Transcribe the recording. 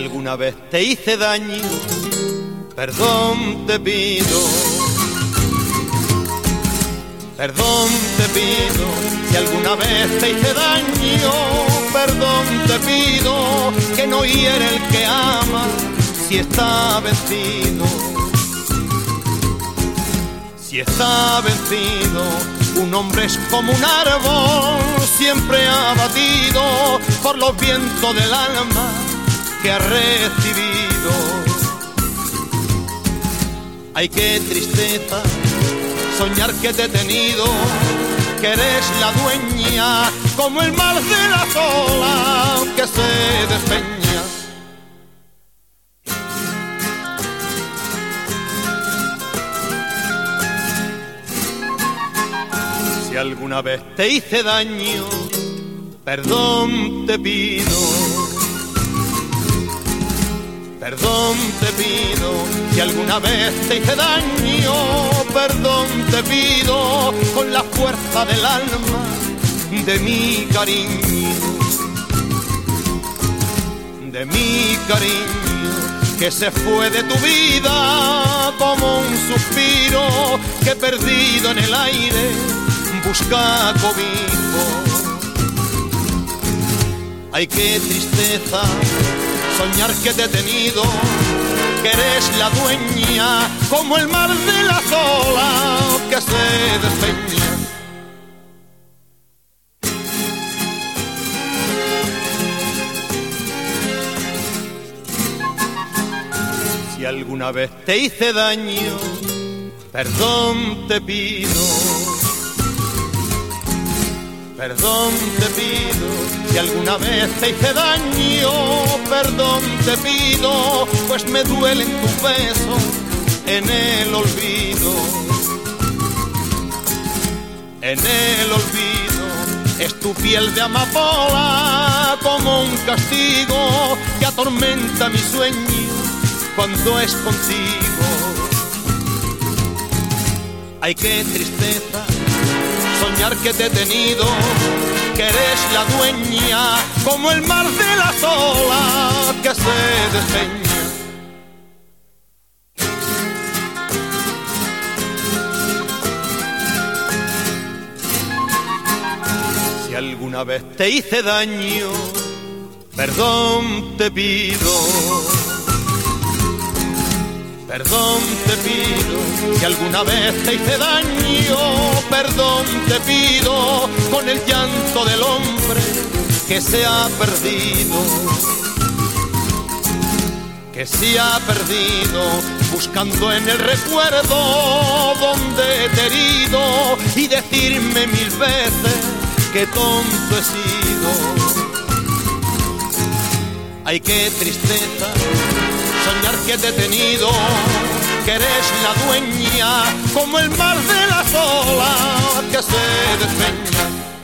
alguna vez te hice daño, perdón te pido. Perdón te pido, si alguna vez te hice daño, perdón te pido, que no hiere el que ama si está vencido. Si está vencido, un hombre es como un árbol, siempre abatido por los vientos del alma que ha recibido. Ay, qué tristeza soñar que te he tenido, que eres la dueña, como el mar de la ola que se despeña. Si alguna vez te hice daño, perdón te pido. Perdón te pido, si alguna vez te hice daño, perdón te pido, con la fuerza del alma de mi cariño, que se fue de tu vida como un suspiro que perdido en el aire busca cobijo. Ay, qué tristeza soñar que te he tenido, que eres la dueña, como el mar de la ola que se despeña. Si alguna vez te hice daño, perdón te pido. Perdón te pido, si alguna vez te hice daño, perdón te pido, pues me duelen tus besos en el olvido. En el olvido es tu piel de amapola como un castigo que atormenta mi sueño cuando es contigo. Ay, qué tristeza soñar que te he tenido, que eres la dueña, como el mar de la ola que se despeña. Si alguna vez te hice daño, perdón te pido. Perdón te pido, si alguna vez te hice daño, perdón te pido, con el llanto del hombre que se ha perdido. Que se ha perdido, buscando en el recuerdo donde te he herido, y decirme mil veces que tonto he sido. Ay, qué tristeza soñar que te he tenido, que eres la dueña, como el mar de la ola que se despeña.